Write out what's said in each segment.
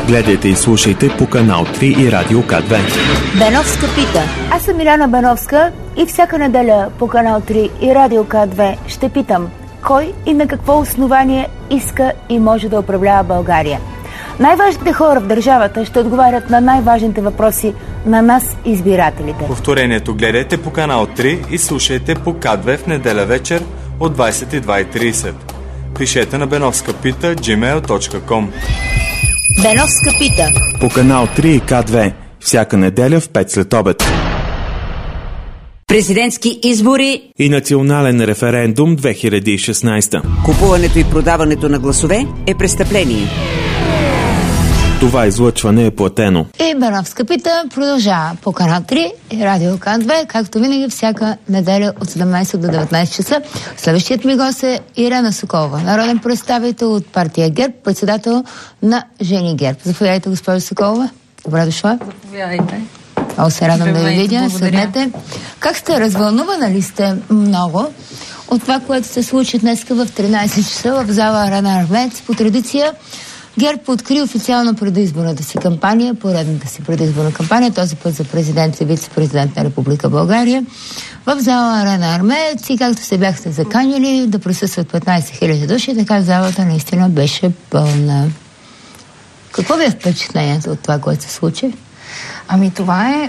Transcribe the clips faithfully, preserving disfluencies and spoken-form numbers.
Гледайте и слушайте по канал три и Радио К две. Беновска пита. Аз съм Миляна Беновска и всяка неделя по канал три и Радио К две ще питам кой и на какво основание иска и може да управлява България. Най-важните хора в държавата ще отговарят на най-важните въпроси на нас, избирателите. Повторението гледайте по канал три и слушайте по К две в неделя вечер от двадесет и две и тридесет. Пишете на беновска пита джимейл точка ком. Беновска пита. По канал три и К две. Всяка неделя в пет след обед. Президентски избори И национален референдум две хиляди и шестнадесета. Купуването и продаването на гласове е престъпление. Това излъчване е платено. И Беновска пита продължава по канал три и Радио К две, както винаги всяка неделя от седемнадесет до деветнадесет часа. Следващият ми гост е Ирена Соколова, народен представител от партия ГЕРБ, председател на Жени ГЕРБ. Заповядайте, госпожо Соколова. Добре дошла. Заповядайте. Много се радвам да ви видя. Благодаря. Седнете. Как сте? Развълнувана ли сте много от това, което се случи днес в тринадесет часа в зала Арена Армеец? По традиция ГЕРБ откри официално предизборната си кампания, поредната си предизборна кампания, този път за президент и вице-президент на Република България, в зала Арена Армеец, и както се бяхте заканили да присъстват петнадесет хиляди души, така залата наистина беше пълна. Какво ви е впечатлението от това, което се случи? Ами това е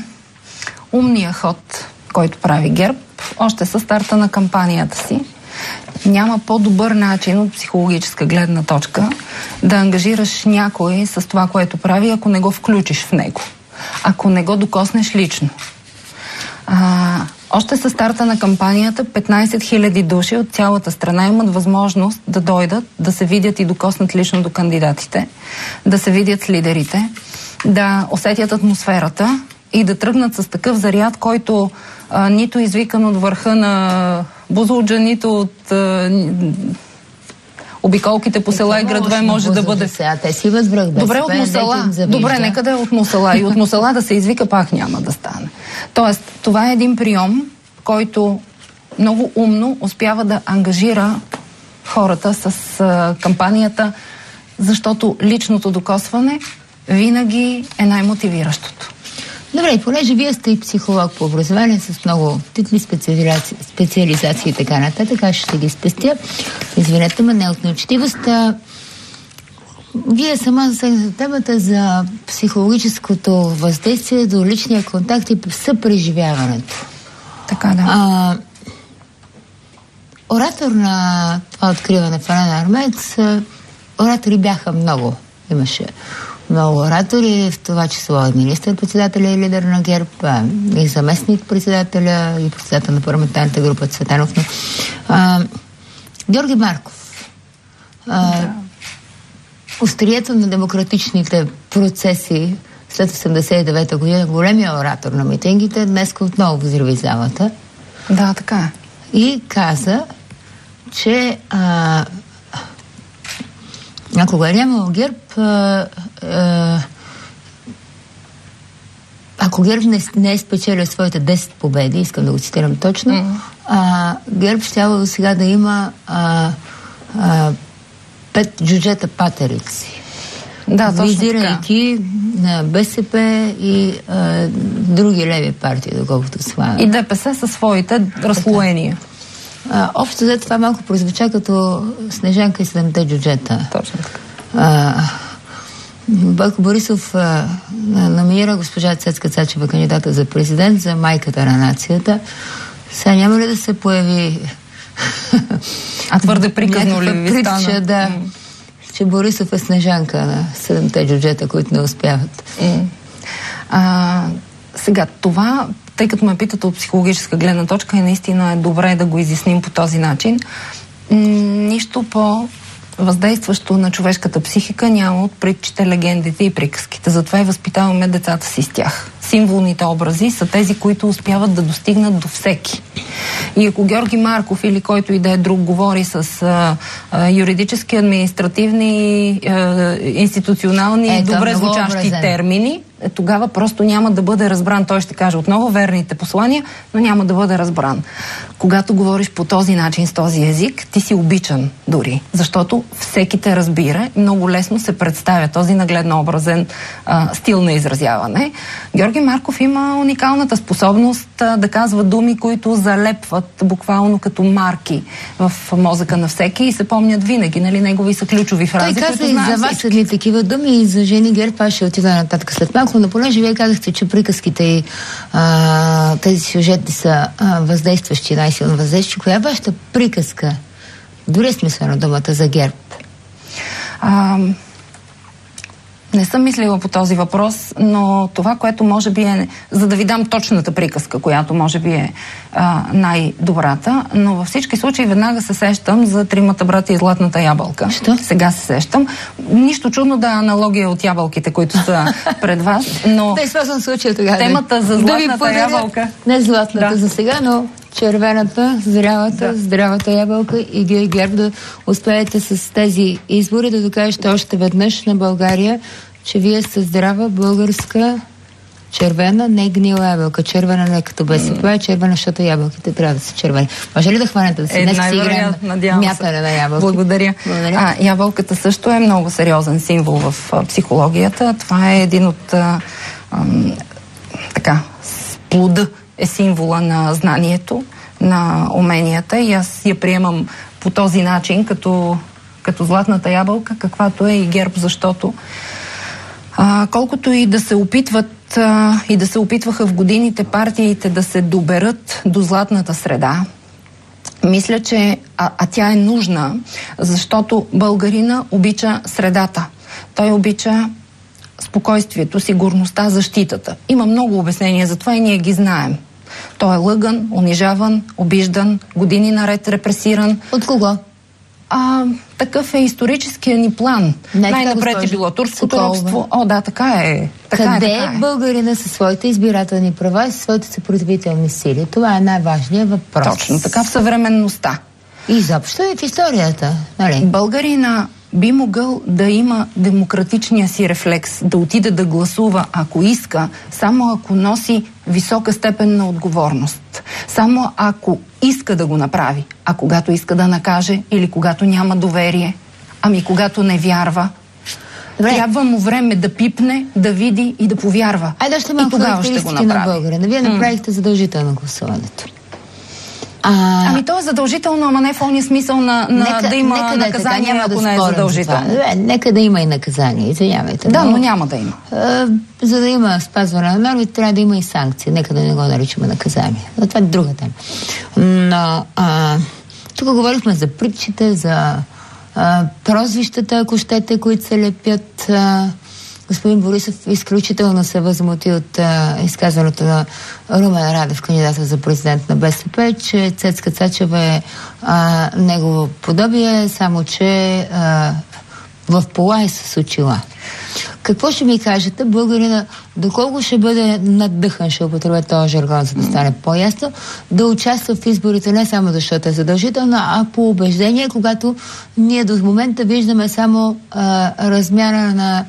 умният ход, който прави ГЕРБ, още със старта на кампанията си. Няма по-добър начин от психологическа гледна точка да ангажираш някой с това, което прави, ако не го включиш в него. Ако не го докоснеш лично. А, още със старта на кампанията петнадесет хиляди души от цялата страна имат възможност да дойдат, да се видят и докоснат лично до кандидатите, да се видят с лидерите, да усетят атмосферата и да тръгнат с такъв заряд, който а, нито извикан от върха на Бузлуджа, нито от а, обиколките по села и градове може да бъде. Сега те си възвръх. Добре, от Мусала. Добре, нека да е от Мусала. И от Мусала да се извика пак няма да стане. Тоест, това е един прием, който много умно успява да ангажира хората с а, кампанията, защото личното докосване винаги е най-мотивиращото. Добре, и понеже вие сте и психолог по образование с много титли, специализации, специализации и така нататък, аз ще ги спестя. Извинете ме, не от неучтивост. Вие сама засегнахте темата за психологическото въздействие до личния контакт и съпреживяването. Така да. А, оратор на това откриване в Арена Армеец, оратори бяха много. Имаше много оратори, в това число и министър-председателя и лидер на ГЕРБ, и заместник-председателя, и председател на парламентарната група Цветанов. Но, а, Георги Марков. А, да. Острието на демократичните процеси след осемдесет и девета година, големия оратор на митингите, днес отново взриви залата. Да, така е. И каза, че а, ако е нямало ГЕРБ, а, а, ако ГЕРБ не, не е спечелил своите десет победи, искам да го цитирам точно, mm-hmm. а, ГЕРБ щяло до сега да има а, а, пет джуджета патерици. Да, точно визирайки на БСП и а, други леви партии, доколкото това. И ДПС със своите разслоения. А, общо за това малко прозвуча като Снежанка и седемте джуджета. Точно така. А, Бойко Борисов а, номинира госпожа Цецка Цачева кандидата за президент, за майката на нацията. Сега няма ли да се появи а твърде приказно ли ви стана? Да, mm. че Борисов е Снежанка на седемте джуджета, които не успяват. Mm. А, сега, това, тъй като ме питате от психологическа гледна точка, и наистина е добре да го изясним по този начин. М- нищо по въздействащо на човешката психика няма от притчите, легендите и приказките. Затова и възпитаваме децата си с тях. Символните образи са тези, които успяват да достигнат до всеки. И ако Георги Марков или който и да е друг говори с а, а, юридически, административни, а, институционални, е, добре звучащи термини, тогава просто няма да бъде разбран. Той ще каже отново верните послания, но няма да бъде разбран. Когато говориш по този начин, с този език, ти си обичан дори, защото всеки те разбира и много лесно се представя този нагледно образен а, стил на изразяване. Георги Марков има уникалната способност а, да казва думи, които залепват буквално като марки в мозъка на всеки и се помнят винаги, нали, негови са ключови фрази. Той каза и за вас ли такива думи и за жени ГЕРБ, аз ще отида нататък след малко, но понеже вие казахте, че приказките и а, тези сюжети са а, въздействащи, най-силно въздействащи. Коя е вашата приказка? Дори смисъл на думата за ГЕРБ? А, не съм мислила по този въпрос, но това, което може би е, за да ви дам точната приказка, която може би е а, най-добрата, но във всички случаи веднага се сещам за Тримата брати и Златната ябълка. Що? Сега се сещам. Нищо чудно да е аналогия от ябълките, които са пред вас, но да, използвам случая тогава. Темата за Златната да ябълка. Не златната да. За сега, но червената, зрялата, да. Здравата ябълка и вие ГЕРБ да успеете с тези избори да докажете още веднъж на България, че вие сте здрава българска червена, не гнила ябълка. Червена не като БСП, е червена, защото ябълките трябва да са червени. Може ли да хванете да си е, днес си играем мятане на ябълки? Благодаря. Благодаря. А, ябълката също е много сериозен символ в а, психологията. Това е един от а, а, така, плода е символа на знанието, на уменията и аз я приемам по този начин, като, като златната ябълка, каквато е и ГЕРБ, защото а, колкото и да се опитват а, и да се опитваха в годините партиите да се доберат до златната среда, мисля, че а, а тя е нужна, защото българина обича средата. Той обича спокойствието, сигурността, защитата. Има много обяснения за това и ние ги знаем. Той е лъган, унижаван, обиждан, години наред репресиран. От кого? А, такъв е историческия ни план. Не, най-напред е било турското робство. О, да, така е. Така Къде е, така е българина със своите избирателни права и със своите съпротивителни сили? Това е най-важният въпрос. Точно така, в съвременността. И изобщо и в историята. Нали? Българина би могъл да има демократичния си рефлекс, да отиде да гласува, ако иска, само ако носи висока степен на отговорност. Само ако иска да го направи. А когато иска да накаже или когато няма доверие, ами когато не вярва, добре, трябва му време да пипне, да види и да повярва. Айде ще малко характеристики на българина. Вие направихте задължително гласуването. А... Ами то е задължително, ама не в ония смисъл на, на нека, да има нека наказание, да е, ако да не е задължително. Да, нека да има и наказание, извинявайте. Да, но, но няма да има. А, за да има спазване на норми, трябва да има и санкции. Нека да не го наричаме наказание. Но това е друга тема. Но а, тук говорихме за притчите, за а, прозвищата, ако щете, които се лепят. А, господин Борисов изключително се възмути от а, изказването на Румен Радев, кандидата за президент на БСП, че Цецка Цачева е а, негово подобие, само че а, в пола е с очила. Какво ще ми кажете, българина, доколко ще бъде надъхан, ще употребя този жаргон, за да стане по-ясно, да участва в изборите не само защото е задължително, а по убеждение, когато ние до момента виждаме само а, размяна на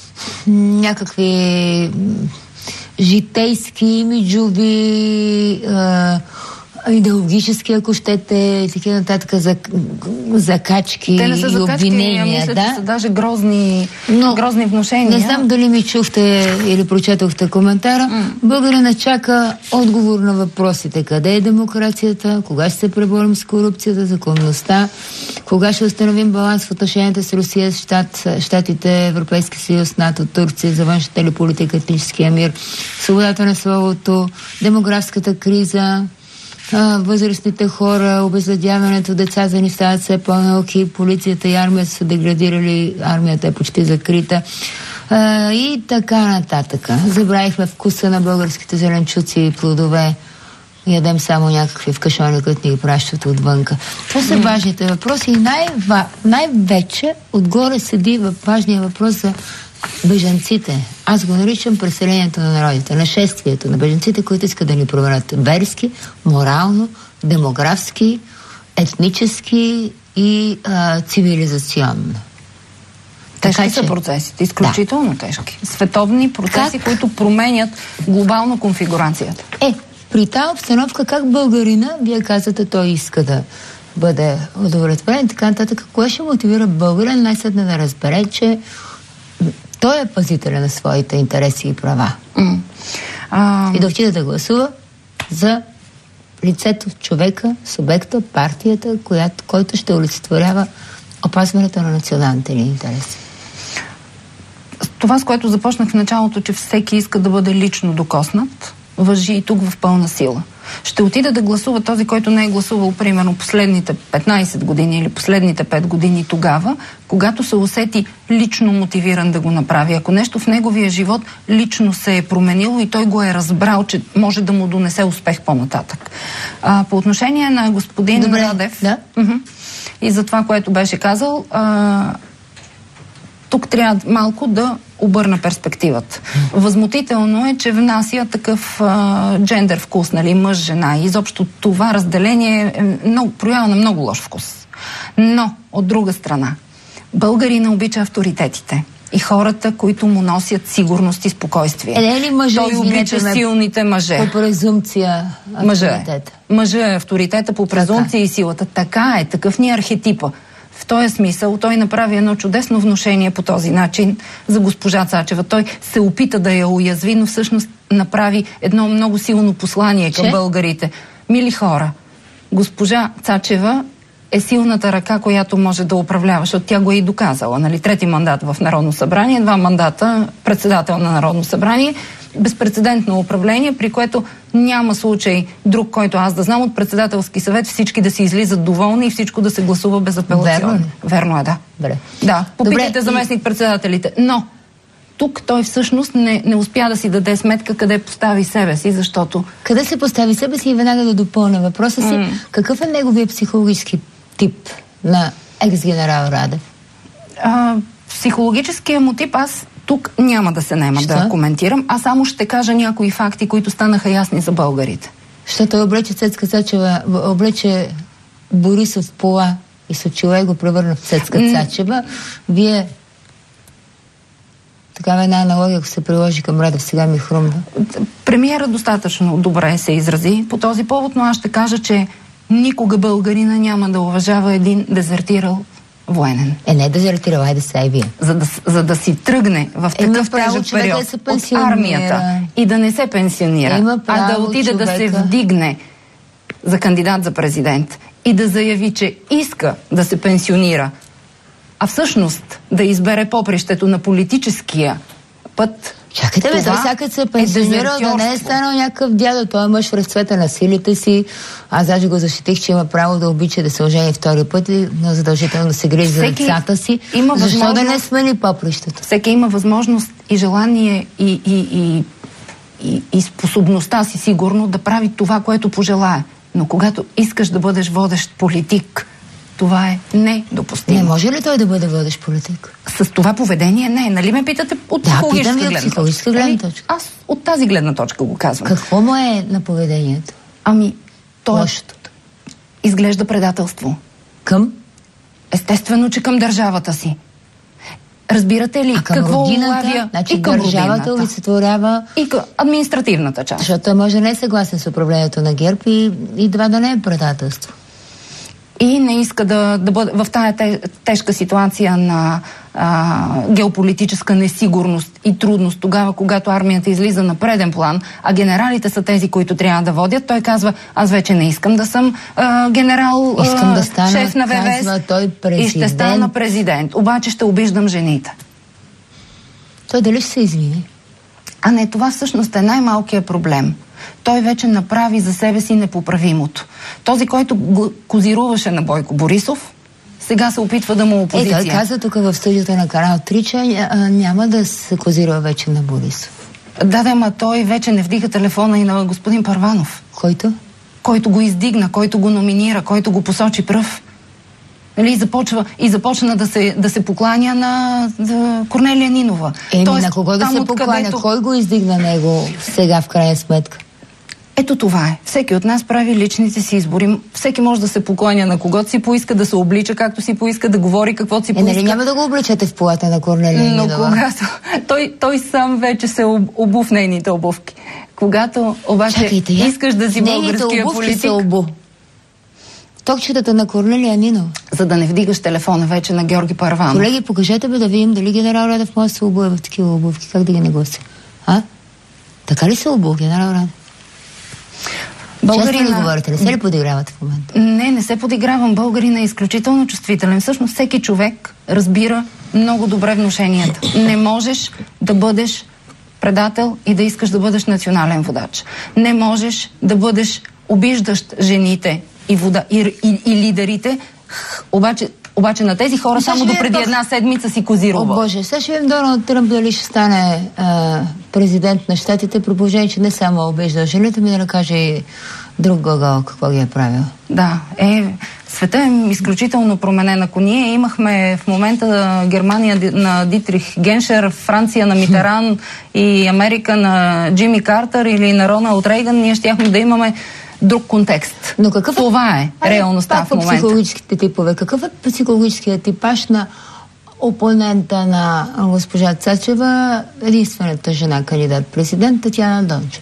някакви житейски, имиджови, а, идеологически, ако щете, и такива нататък за, закачки те не са и закачки, обвинения. Я мисля, да? че са даже грозни, но, грозни внушения. Не знам дали ми чухте или прочетохте коментара. Mm. Българина чака отговор на въпросите. Къде е демокрацията? Кога ще се преборим с корупцията, законността? Кога ще установим баланс в отношенията с Русия, с щат, Щатите, Европейски съюз, НАТО, Турция, за външната ли политика, етническия мир, свободата на словото, демографската криза, а, възрастните хора, обезлюдяването, децата ни стават все по-малки, полицията и армията са деградирали, армията е почти закрита а, и така нататък. Забравихме вкуса на българските зеленчуци и плодове. Ядем само някакви в кашони, които ни ги пращат отвънка. Това са важните въпроси и най-ва, най-вече отгоре седи важния въпрос за бежанците. Аз го наричам преселението на народите, нашествието на бежанците, които искат да ни променят верски, морално, демографски, етнически и а, цивилизационно. Тежки Така, са че... процесите, изключително да. тежки. Световни процеси, как? които променят глобално конфигурацията. Е, при тази обстановка, как българина, вие казвате, той иска да бъде удовлетворен и така нататък, кое ще мотивира българин най-сетне да разбере, че той е пазителя на своите интереси и права. Mm. А... И да отиде да гласува за лицето, човека, субекта, партията, която, който ще олицетворява опазването на националните ни интереси. Това, с което започнах в началото, че всеки иска да бъде лично докоснат, важи и тук в пълна сила. Ще отида да гласува този, който не е гласувал примерно последните петнайсет години или последните пет години тогава, когато се усети лично мотивиран да го направи. Ако нещо в неговия живот лично се е променило и той го е разбрал, че може да му донесе успех по-нататък. А, по отношение на господин Добре, Радев да? uh-huh, и за това, което беше казал, а, тук трябва малко да обърна перспективата. Възмутително е, че внася такъв а, джендър вкус, нали, мъж-жена. И изобщо това разделение е много, проява на много лош вкус. Но, от друга страна, българина обича авторитетите и хората, които му носят сигурност и спокойствие. Е, не е ли мъжа, Той обича ме, силните мъже. По презумпция авторитета. Мъжа е авторитета по презумпция така. И силата. Така е, такъв ни е архетипа. В този смисъл той направи едно чудесно внушение по този начин за госпожа Цачева. Той се опита да я уязви, но всъщност направи едно много силно послание към Че? българите. Мили хора, госпожа Цачева е силната ръка, която може да управлява, защото тя го е и доказала. Нали? Трети мандат в Народно събрание, два мандата председател на Народно събрание, безпрецедентно управление, при което няма случай друг, който аз да знам от председателски съвет, всички да си излизат доволни и всичко да се гласува безапелационно. Верно, Верно е, да. Добре. Да, попитайте Добре, заместник председателите. Но тук той всъщност не, не успя да си даде сметка къде постави себе си, защото... Къде се постави себе си и веднага да допълня въпроса си. Mm. Какъв е неговия психологически тип на екс-генерал Радев? А, психологическия му тип аз тук няма да се наема да коментирам, а само ще кажа някои факти, които станаха ясни за българите. Що той облече Цецка Цачева, облече Борисов в пола и с очила и го превърна в Цецка mm. Цачева. Вие такава една аналогия, ако се приложи към Радев, сега ми хрумна. Премиерът достатъчно добре се изрази по този повод, но аз ще кажа, че никога българина няма да уважава един дезертирал военен. Е, не дезертирал, айде сега и вие. За да, за да си тръгне в такъв тежък период да от армията и да не се пенсионира, а да отиде човека да се вдигне за кандидат за президент и да заяви, че иска да се пенсионира, а всъщност да избере попрището на политическия път. Чакайте, бе, сега като се е пенсионирал, да не е станал някакъв дядо. Той е мъж в разцвета на силите си. Аз даже го защитих, че има право да обича да се ожени втори път и задължително да се грижи за децата си. Защо да не смени попрището? Всеки има възможност и желание и, и, и, и, и способността си сигурно да прави това, което пожелае. Но когато искаш да бъдеш водещ политик, това е недопустимо. Не може ли той да бъде водещ политик? С това поведение не. Нали ме питате от да, психологическа гледна, гледна психологическа точка? гледна точка. Аз от тази гледна точка го казвам. Какво му е на поведението? Ами, то Лошото. Изглежда предателство. Към? Естествено, че към държавата си. Разбирате ли а към какво родината? улавя? Значи и към държавата олицетворява и към административната част. Защото той може да не е съгласен с управлението на ГЕРБ и, и това да не е предателство. И не иска да, да бъде в тая тежка ситуация на а, геополитическа несигурност и трудност, тогава, когато армията излиза на преден план, а генералите са тези, които трябва да водят, той казва, аз вече не искам да съм а, генерал, искам да стана, шеф на ВВС той и ще стана президент. Обаче ще обиждам жените. Той дали ще се извини? А не, това всъщност е най-малкият проблем. Той вече направи за себе си непоправимото. Този, който козируваше на Бойко Борисов, сега се опитва да му опозиция. Е, той каза тук в студиото на канал три, че няма да се козирува вече на Борисов. Да, да, ма той вече не вдига телефона и на господин Първанов. Който? Който го издигна, който го номинира, който го посочи пръв. Нали, и, започва, и започна да се, да се покланя на да, Корнелия Нинова. Еми, на кого да се покланя? Където... Кой го издигна него сега в крайна сметка? Ето това е. Всеки от нас прави личните си избори. Всеки може да се покланя на когото си поиска, да се облича както си поиска, да говори каквото си е, поиска. Нали няма да го обличате в полата на Корнелия Но Нинова? когато той, той сам вече се обу в нейните обувки. Когато обаче Чакайте, я? искаш да си българския политик... Се обу. Токчетата на Корнелия Нинова. За да не вдигаш телефона вече на Георги Първанов. Колеги, покажете бе да видим дали генерал Радев може да се обуе в такива обувки. Как да ги нагласи? А? Така ли се обу, генерал Радев? Българина... Честно ли говорите? Не се ли подигравате в момента? Не, не се подигравам. Българина е изключително чувствителен. Всъщност всеки човек разбира много добре внушенията. Не можеш да бъдеш предател и да искаш да бъдеш национален водач. Не можеш да бъдеш обиждащ жените и, вода, и, и, и лидерите, обаче, обаче на тези хора само до преди една седмица си козирува. О, Боже, сега ще видим Доналд Тръмп дали ще стане а, президент на щатите, при положение, че не само обижда жените, ми да не каже и друг гогол какво ги е правил. Да, е, света е изключително променен. Ако ние имахме в момента Германия на Дитрих Геншер, Франция на Митеран и Америка на Джимми Картер или на Роналд Рейган, ние щяхме да имаме друг контекст. Но какъв е... Това е а, реалността в момента. Психологическите типове. Какъв е психологическият типаж на опонента на госпожа Цачева, единствената жена кандидат-президент, Татяна Дончева?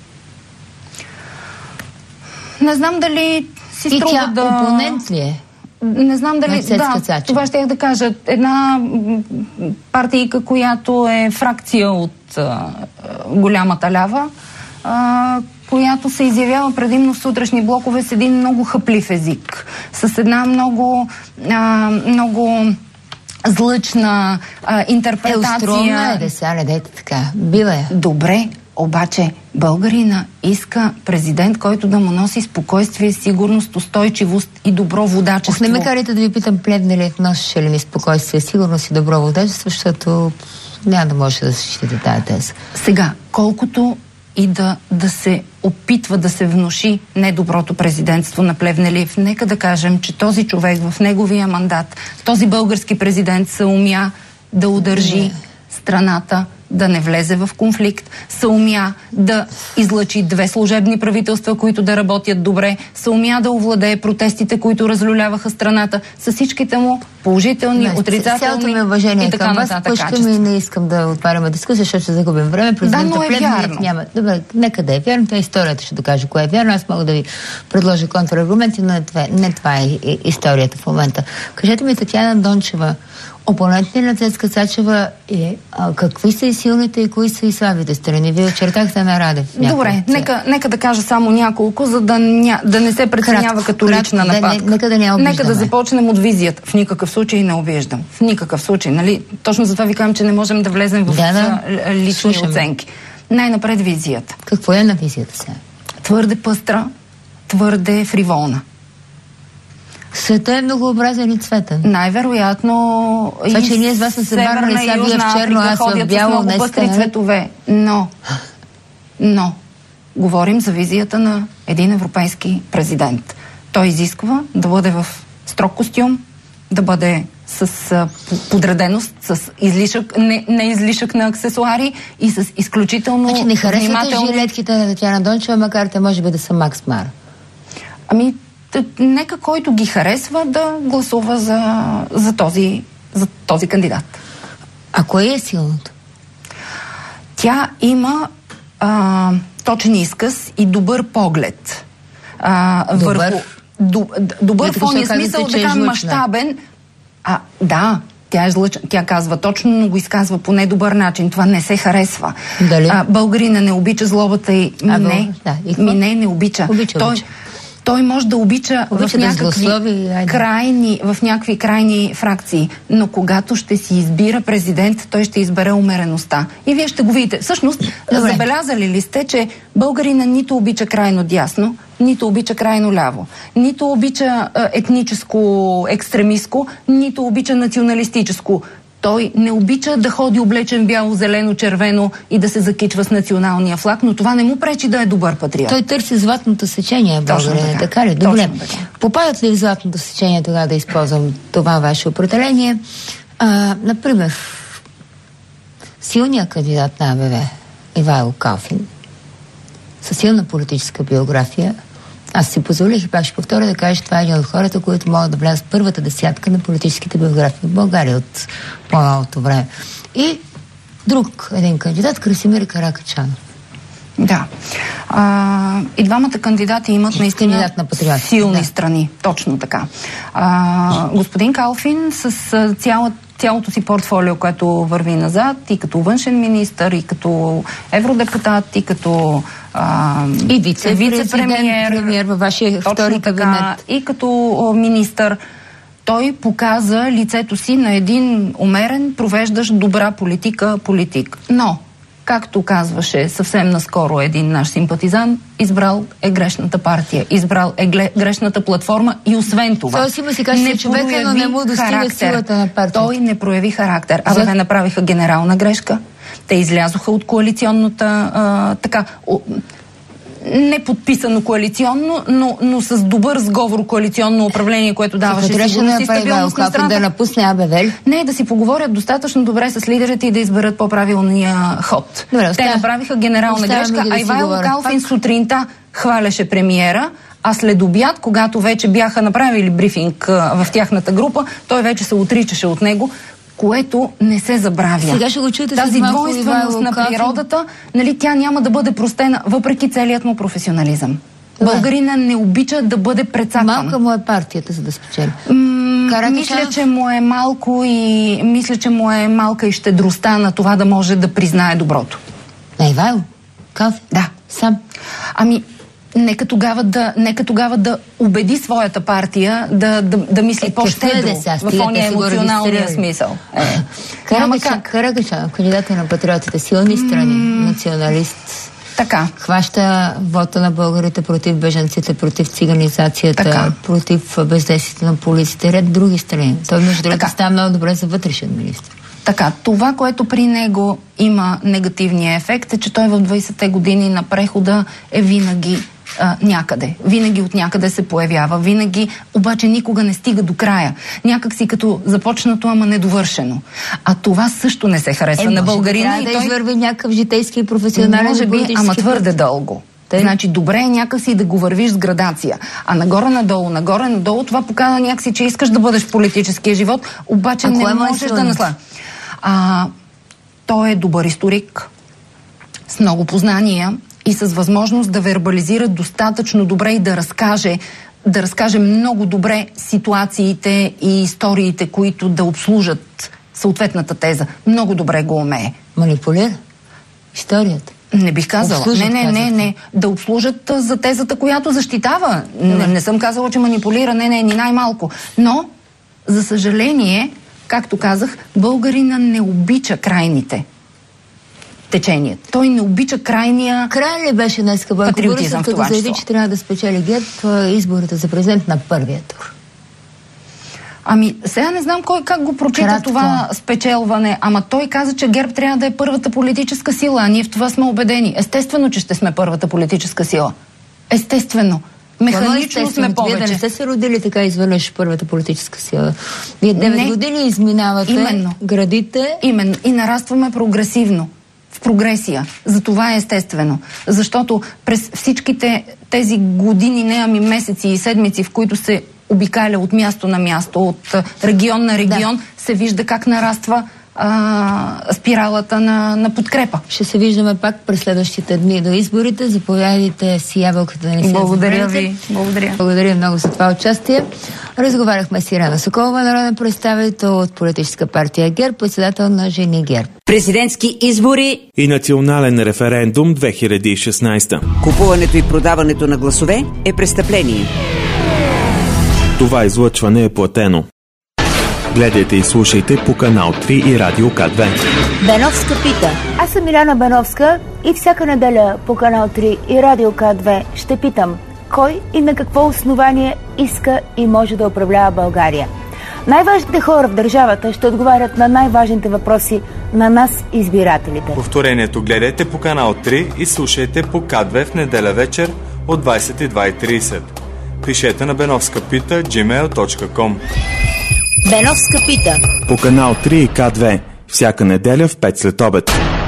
Не знам дали си и струва тя да... опонент ли е? Не знам дали... Да, Цачева. Това щях да кажа. Една партийка, която е фракция от а, голямата лява, а, която се изявява предимно в сутрешни блокове с един много хъплив език, с една много, а, много злъчна а, интерпретация. Е, устроена е да сега, не дайте така. Бива я. Добре, обаче българина иска президент, който да му носи спокойствие, сигурност, устойчивост и добро водачество. Ох, не ме карайте да ви питам, Плевнелиев носеше ли ми спокойствие, сигурност и добро водачество, защото няма да може да защитите тази теза. Сега, колкото и да, да се опитва да се внуши недоброто президентство на Плевнелиев, нека да кажем, че този човек в неговия мандат, този български президент се умя да удържи не. страната, да не влезе в конфликт, се умя да излъчи две служебни правителства, които да работят добре, се умя да овладее протестите, които разлюляваха страната, с всичките му положителни, не, отрицателни ми и така нататък качества. Ми не искам да отваряме дискусия, защото ще загубим време. Да, но е вярно. Няма. Добре, нека да е вярно, това историята ще докаже кое е вярно. Аз мога да ви предложа контраргументи, но не това, не това е историята в момента. Кажете ми, Татяна Дончева, опонент на Цецка Цачева е а, какви са и силните и кои са и слабите страни? Вие очертахте на Радев. Добре, нека, нека да кажа само няколко, за да, ня, да не се преценява кратко, като кратко, лична нападка. Не, нека да не обиждаме. Нека да започнем от визията. В никакъв случай не обиждам. В никакъв случай, нали? Точно затова ви казвам, че не можем да влезем в да, да. лични Слушаме. оценки. Най-напред визията. Какво е на визията сега? Твърде пъстра, твърде фриволна. Света е многообразен и цветен. Най-вероятно това, че ние с вас сме се барнали, сега вие в черно, аз в бяло, много пъстри цветове. Но, но, говорим за визията на един европейски президент. Той изисква да бъде в строг костюм, да бъде с а, подреденост, с излишък, не, не излишък на аксесуари и с изключително значи не харесвате внимателно... жилетките на Татяна Дончева, макар те може би да са Макс Мар. Ами, нека който ги харесва да гласува за, за, този, за този кандидат. А кое е силното? Тя има а, точен изказ и добър поглед. А, добър? Върху, ду, добър в този смисъл, да кажем, мащабен. А, да, тя е злъчна. Тя казва точно, но го изказва по недобър начин. Това не се харесва. Дали? А, българина не обича злобата и ми не, да, ми не, не обича. Обича, Той, обича. Той може да обича, обича в, някакви да крайни, в някакви крайни фракции, но когато ще си избира президент, той ще избере умереността. И вие ще го видите. Всъщност, добре, забелязали ли сте, че българина нито обича крайно дясно, нито обича крайно ляво, нито обича е, етническо, екстремистко, нито обича националистическо. Той не обича да ходи облечен бяло, зелено, червено и да се закичва с националния флаг, но това не му пречи да е добър патриот. Той търси златното сечение, българина, така. така ли? Добре. Така. Попадат ли в златното сечение, тогава да използвам това ваше определение? А, например, силният кандидат на АБВ, Ивайло Калфин, с със силна политическа биография. Аз си позволих и пак ще повторя да кажа, че това е един от хората, които могат да влязат в първата десятка на политическите биографии в България от по-малото време. И друг един кандидат, Красимир Каракачанов. Да. А, и двамата кандидати имат наистина на силни да. страни. Точно така. А, господин Калфин с цяла, цялото си портфолио, което върви назад, и като външен министър, и като евродепутат, и като а, и вице-премиер, вице във вашия втори кабинет, и като министър, той показа лицето си на един умерен, провеждащ добра политика политик. Но както казваше съвсем наскоро един наш симпатизант, избрал е грешната партия, избрал е грешната платформа и освен това той си си каже, не човека, но не му достига силата на партията. Той не прояви характер. А За... те направиха генерална грешка. Те излязоха от коалиционната а, така... О, не подписано коалиционно, но, но с добър сговор коалиционно управление, което даваше сигурност и стабилност на страната. Да напусне АБВ? Не, да си поговорят достатъчно добре с лидерите и да изберат по-правилния ход. Добре, оставя, Те направиха генерална грешка, а Ивайло Калфин сутринта хваляше премиера, а след обяд, когато вече бяха направили брифинг в тяхната група, той вече се отричаше от него, което не се забравя. Сега ще го чуете. Тази двойственост на природата, нали, тя няма да бъде простена, въпреки целият му професионализъм. Да. Българина не обича да бъде прецакан. Малка му е партията, за да спечели. М- мисля, че му е малко и мисля, че му е малка и щедростта на това да може да признае доброто. На Ивайло? Калфин? Да. Сам? Ами, нека тогава да, нека тогава да убеди своята партия да, да, да мисли е, по-щедро е в ония емоционалния смисъл. Е. Няма как. Каракачанов, кандидата на патриотите, силни страни, м- националист. Така. Хваща вота на българите против бежанците, против циганизацията, така. Против бездействието на полицията, ред други страни. Той между другото става много добре за вътрешен министр. Така, това, което при него има негативния ефект, е, че той в двайсетте години на прехода е винаги а, някъде. Винаги от някъде се появява. Винаги, обаче никога не стига до края. Някак си като започнато, ама недовършено. А това също не се харесва е, на българина. Да, и да той извърви някакъв житейски и професионален. Може би, ама твърде дълго. Те? Значи добре е някакси да го вървиш с градация. А нагоре-надолу, нагоре-надолу, това показва някакси, че искаш да бъдеш в политическия живот, обаче а не можеш да насла. А, той е добър историк, с много познания и с възможност да вербализира достатъчно добре и да разкаже, да разкаже много добре ситуациите и историите, които да обслужат съответната теза. Много добре го умее. Манипулира историята? Не бих казала. Обслужат, не, не, не, не. Да обслужат за тезата, която защитава. Не, не съм казала, че манипулира. Не, не, ни най-малко. Но, за съжаление, както казах, българина не обича крайните течения. Той не обича крайния Край ли беше днес патриотизъм в това число? Заяви, че трябва да спечели ГЕРБ изборите за президент на първия тур. Ами, сега не знам кой как го прочита Кратко. Това спечелване, ама той каза, че ГЕРБ трябва да е първата политическа сила, а ние в това сме убедени. Естествено, че ще сме първата политическа сила. Естествено. Механично сме повече. Вие да не сте се родили така изведнъж първата политическа сила. Вие девет години изминавате, именно. Градите. Именно. И нарастваме прогресивно. В прогресия. За това е естествено. Защото през всичките тези години, не ами месеци и седмици, в които се обикаля от място на място, от регион на регион, да. Се вижда как нараства а, спиралата на, на подкрепа. Ще се виждаме пак през следващите дни до изборите. Заповядайте си ябълката да ни се Благодаря ви. Благодаря. Благодаря много за това участие. Разговаряхме с Ирена Соколова, народен представител от политическа партия ГЕРБ, председател на Жени ГЕРБ. Президентски избори и национален референдум две хиляди и шестнадесета. Купуването и продаването на гласове е престъпление. Това излъчване е платено. Гледайте и слушайте по канал три и Радио К две. Беновска пита. Аз съм Иляна Беновска и всяка неделя по канал три и Радио К две ще питам кой и на какво основание иска и може да управлява България. Най-важните хора в държавата ще отговарят на най-важните въпроси на нас, избирателите. Повторението гледайте по канал три и слушайте по К две в неделя вечер от двадесет и два и тридесет. Пишете на беновска пита джимейл точка ком. Беновска пита. По канал три и К две всяка неделя в пет след обед.